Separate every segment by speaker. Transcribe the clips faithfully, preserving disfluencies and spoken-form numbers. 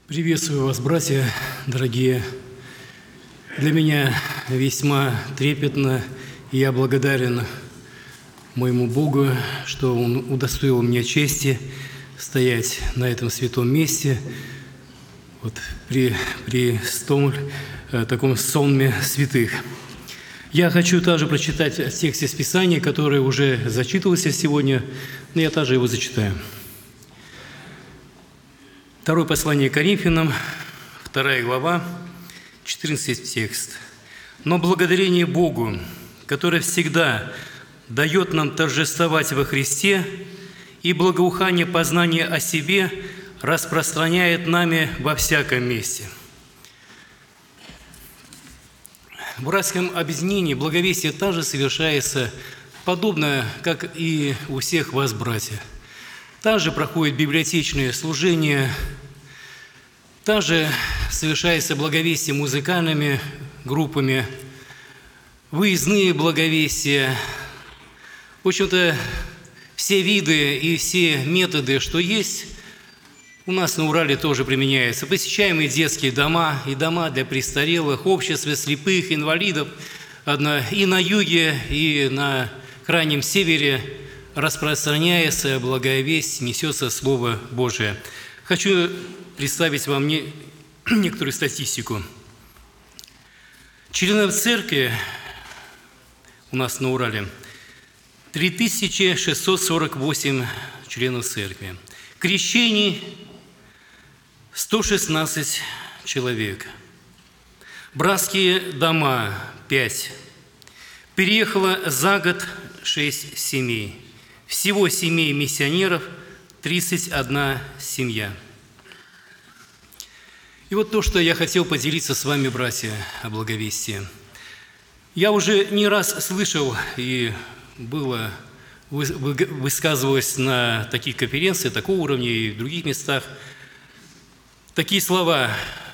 Speaker 1: Приветствую вас, братья дорогие. Для меня весьма трепетно, и я благодарен моему Богу, что Он удостоил меня чести стоять на этом святом месте, вот при, при стом, таком сонме святых. Я хочу также прочитать текст из Писания, который уже зачитывался сегодня, но я также его зачитаю. Второе послание Коринфянам, вторая глава, четырнадцатый текст. «Но благодарение Богу, который всегда дает нам торжествовать во Христе, и благоухание познания о себе распространяет нами во всяком месте». В братском объединении благовестие также совершается подобно, как и у всех вас, братья. Также проходит библиотечное служение, также совершается благовестие музыкальными группами, выездные благовестия. В общем-то, все виды и все методы, что есть, у нас на Урале тоже применяются. Посещаемые детские дома и дома для престарелых, общество слепых, инвалидов. И на юге, и на крайнем севере распространяется благая весть, несется Слово Божие. Хочу представить вам не, некоторую статистику. Членов церкви у нас на Урале три тысячи шестьсот сорок восемь членов церкви. Крещений сто шестнадцать человек. Братские дома пять. Переехало за год шесть семей. Всего семей миссионеров тридцать одна семья. И вот то, что я хотел поделиться с вами, братья, о благовестии. Я уже не раз слышал и было высказывалось на таких конференциях, такого уровня и в других местах, такие слова,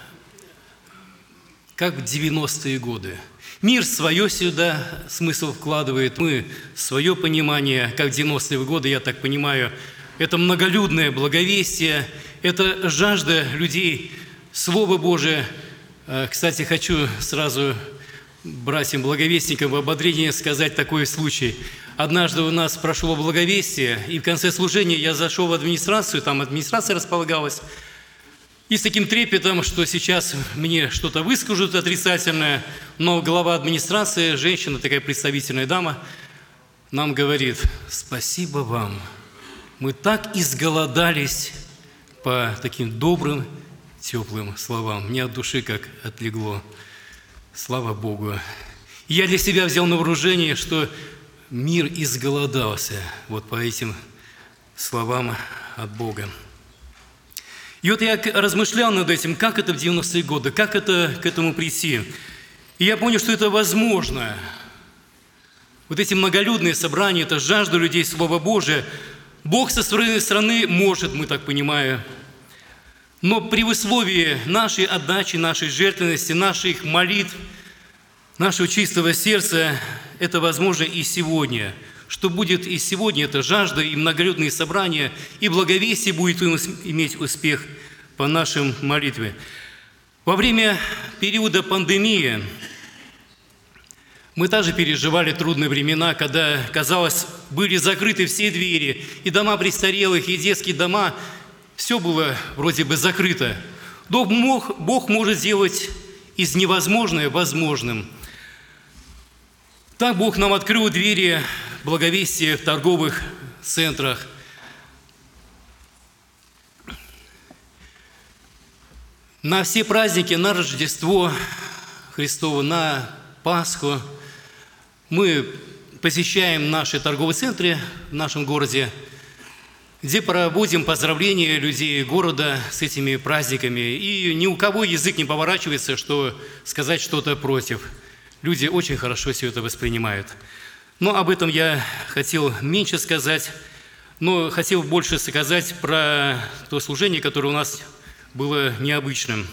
Speaker 1: как в девяностые годы. Мир свое сюда смысл вкладывает, мы свое понимание, как в девяностые годы, я так понимаю, это многолюдное благовестие, это жажда людей, Слово Божие. Кстати, хочу сразу братьям-благовестникам в ободрение сказать такой случай. Однажды у нас прошло благовестие, и в конце служения я зашел в администрацию, там администрация располагалась, и с таким трепетом, что сейчас мне что-то выскажут отрицательное, но глава администрации, женщина, такая представительная дама, нам говорит: «Спасибо вам, мы так изголодались по таким добрым, теплым словам». Мне от души как отлегло. Слава Богу. И я для себя взял на вооружение, что мир изголодался вот по этим словам от Бога. И вот я размышлял над этим, как это в девяностые годы, как это к этому прийти. И я понял, что это возможно. Вот эти многолюдные собрания, это жажда людей Слова Божия. Бог со своей стороны может, мы так понимаем. Но при условии нашей отдачи, нашей жертвенности, наших молитв, нашего чистого сердца, это возможно и сегодня. Что будет и сегодня, это жажда, и многолюдные собрания, и благовестие будет иметь успех по нашим молитве. Во время периода пандемии мы также переживали трудные времена, когда, казалось, были закрыты все двери, и дома престарелых, и детские дома, все было вроде бы закрыто. Но Бог, Бог может сделать из невозможного возможным. Так Бог нам открыл двери благовестия в торговых центрах. На все праздники, на Рождество Христово, на Пасху мы посещаем наши торговые центры в нашем городе, где проводим поздравления людей города с этими праздниками. И ни у кого язык не поворачивается, что сказать что-то против. Люди очень хорошо все это воспринимают. Но об этом я хотел меньше сказать, но хотел больше сказать про то служение, которое у нас было необычным.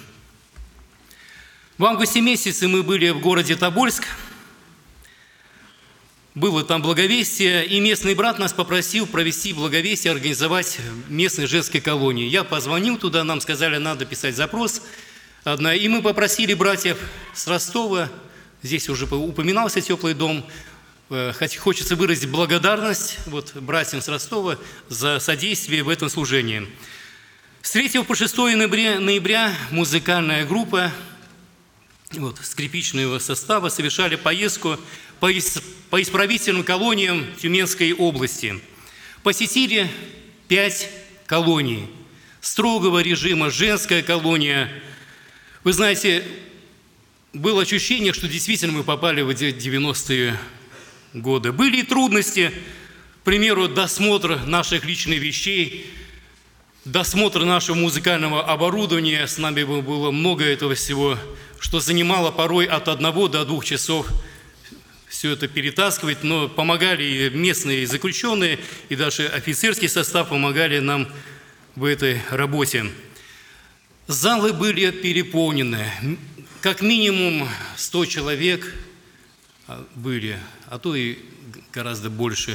Speaker 1: В августе месяце мы были в городе Тобольск. было там благовестие, и местный брат нас попросил провести благовестие, организовать местной женской колонии. Я позвонил туда, нам сказали, надо писать запрос. И мы попросили братьев с Ростова, здесь уже упоминался теплый дом, хочется выразить благодарность вот, братьям с Ростова за содействие в этом служении. С третьего по шестое ноября, ноября музыкальная группа вот, скрипичного состава совершали поездку по, по исправительным колониям Тюменской области. Посетили пять колоний строгого режима, женская колония. Вы знаете, было ощущение, что действительно мы попали в девяностые годы. Были и трудности, к примеру, досмотр наших личных вещей, досмотр нашего музыкального оборудования. С нами было много этого всего, что занимало порой от одного до двух часов все это перетаскивать, но помогали и местные заключенные, и даже офицерский состав помогали нам в этой работе. Залы были переполнены, как минимум сто человек были, а то и гораздо больше.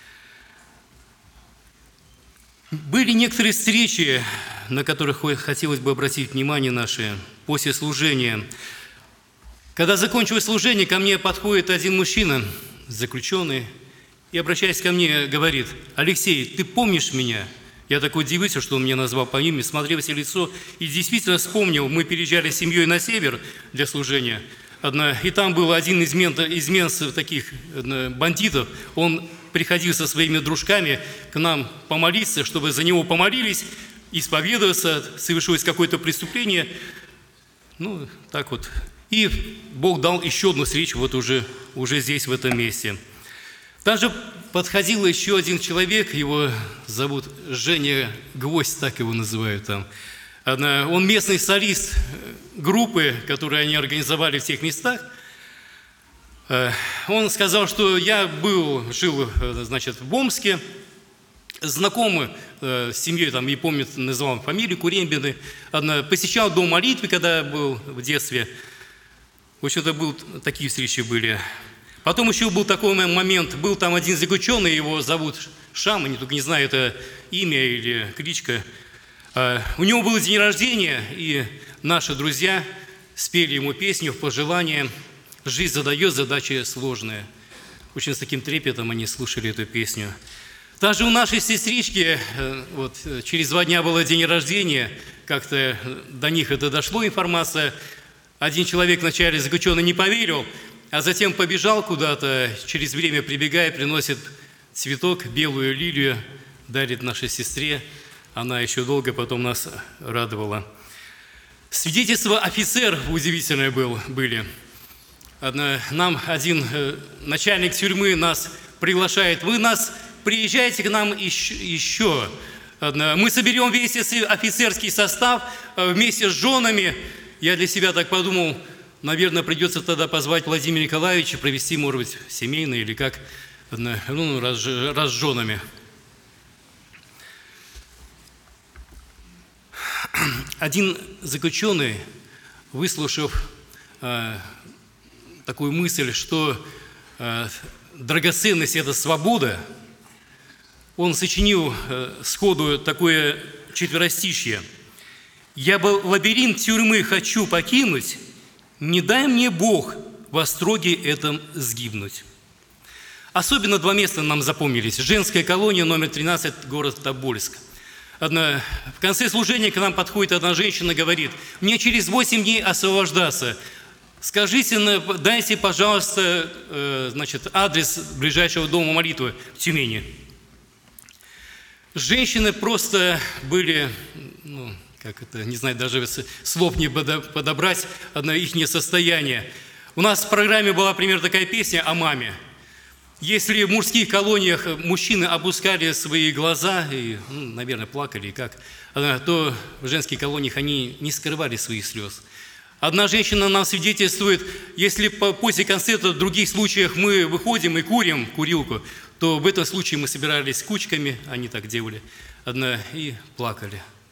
Speaker 1: Были некоторые встречи, на которых хотелось бы обратить внимание наше после служения. Когда закончилось служение, ко мне подходит один мужчина, заключенный, и, обращаясь ко мне, говорит: «Алексей, ты помнишь меня?» Я такой удивился, что он меня назвал по имени, смотрел в лицо и действительно вспомнил. Мы переезжали с семьей на север для служения, и там был один из изменцев таких бандитов. Он приходил со своими дружками к нам помолиться, чтобы за него помолились, исповедоваться, совершилось какое-то преступление. Ну, так вот. И Бог дал еще одну встречу вот уже, уже здесь, в этом месте. Также подходил еще один человек, его зовут Женя Гвоздь, так его называют там. Он местный солист группы, которую они организовали в тех местах. Он сказал, что я был, жил, значит, в Омске, знакомый с семьей, там, не помню, называл фамилию, Курембины, посещал дом молитвы, когда был в детстве. В общем-то, был, такие встречи были. Потом еще был такой момент, был там один заключенный, его зовут Шам, я только не знаю, это имя или кличка. У него был день рождения, и наши друзья спели ему песню в пожелание «Жизнь задает задачи сложные». Очень с таким трепетом они слушали эту песню. Также у нашей сестрички вот, через два дня было день рождения, как-то до них это дошло, информация. Один человек вначале заключенный не поверил, а затем побежал куда-то, через время прибегая, приносит цветок, белую лилию, дарит нашей сестре. Она еще долго потом нас радовала. Свидетельства офицеров удивительные был, были. Нам один начальник тюрьмы нас приглашает: вы нас приезжайте к нам еще, еще. Мы соберем весь офицерский состав вместе с женами. Я для себя так подумал, наверное, придется тогда позвать Владимира Николаевича, провести, может быть, семейное или как, ну, раз, раз с женами. Один заключенный, выслушав э, такую мысль, что э, драгоценность – это свобода, он сочинил э, сходу такое четверостишье: «Я бы лабиринт тюрьмы хочу покинуть, не дай мне Бог во строге этом сгибнуть». Особенно два места нам запомнились. Женская колония, номер тринадцать, город Тобольск. Одна, в конце служения к нам подходит одна женщина и говорит: мне через восемь дней освобождаться. Скажите, дайте, пожалуйста, э, значит, адрес ближайшего дома молитвы в Тюмени. Женщины просто были, ну, как это, не знаю, даже слов не подобрать, одно их состояние. У нас в программе была, примерно, такая песня о маме. Если в мужских колониях мужчины опускали свои глаза и, ну, наверное, плакали, как, то в женских колониях они не скрывали своих слез. Одна женщина нам свидетельствует: если после концерта в других случаях мы выходим и курим курилку, то в этом случае мы собирались кучками, они так делали, одна, и плакали.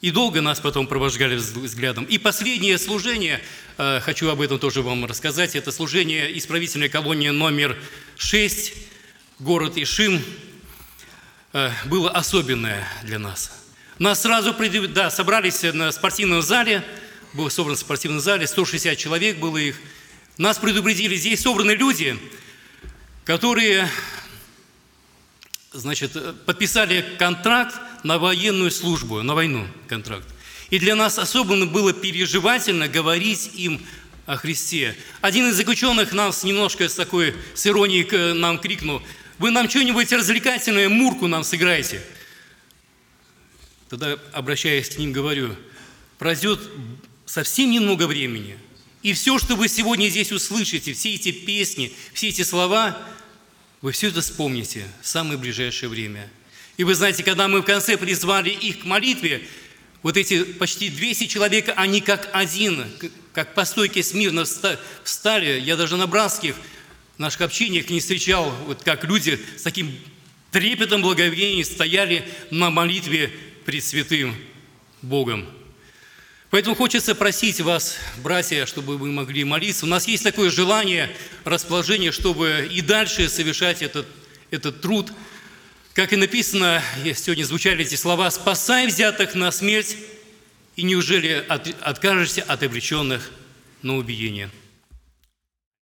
Speaker 1: И долго нас потом провожали взглядом. И последнее служение, хочу об этом тоже вам рассказать, это служение исправительной колонии номер шесть, город Ишим, было особенное для нас. Нас сразу да, собрались на спортивном зале, был собран в спортивном зале, сто шестьдесят человек было их. Нас предупредили, здесь собраны люди, которые, значит, подписали контракт на военную службу, на войну контракт. И для нас особенно было переживательно говорить им о Христе. Один из заключенных нас немножко с такой, с иронией нам крикнул: «Вы нам что-нибудь развлекательное, мурку нам сыграете». Тогда, обращаясь к ним, говорю: пройдет совсем немного времени, и все, что вы сегодня здесь услышите, все эти песни, все эти слова, вы все это вспомните в самое ближайшее время. И вы знаете, когда мы в конце призвали их к молитве, вот эти почти двести человек, они как один, как по стойке смирно встали. Я даже на братских наших общениях не встречал, вот как люди с таким трепетом благоговения стояли на молитве пред святым Богом. Поэтому хочется просить вас, братья, чтобы вы могли молиться. У нас есть такое желание, расположение, чтобы и дальше совершать этот, этот труд. Как и написано, сегодня звучали эти слова: «Спасай взятых на смерть, и неужели от, откажешься от обреченных на убиение?»